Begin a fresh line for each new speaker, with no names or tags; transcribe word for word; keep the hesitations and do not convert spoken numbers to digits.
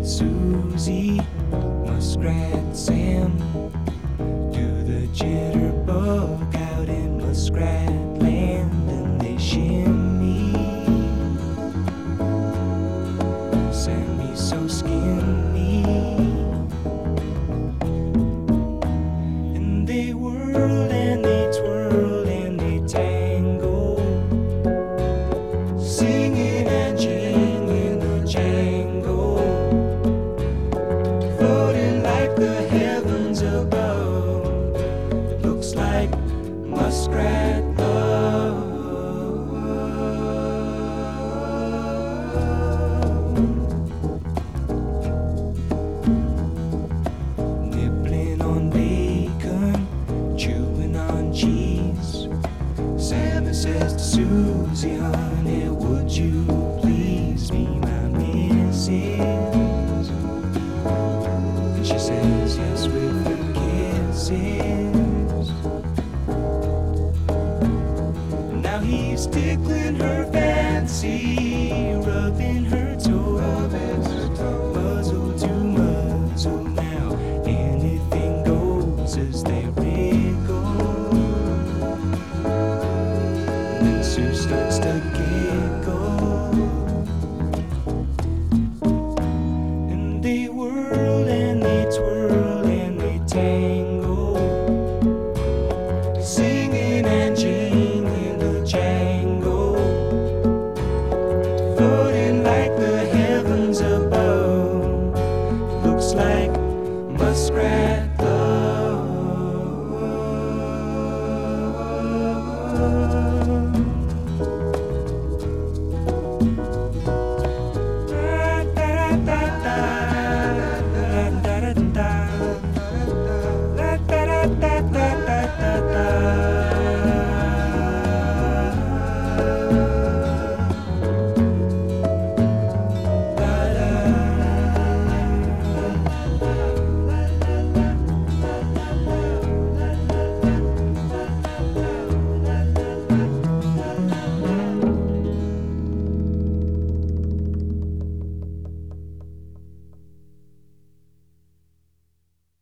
Susie, Muskrat Sam, do the jitterbug out in Muskrat Land, and they shimmy. Sammy's so skinny, and they whirl and they twirl and they tangle, singing and jingling a jangle, floating like the heavens above. It looks like muskrat love. Nibbling on bacon, chewing on cheese, Sammy says to Susie, honey, would you please be my missus? And she says yes with her kisses. And now he's tickling her fancy, rubbing her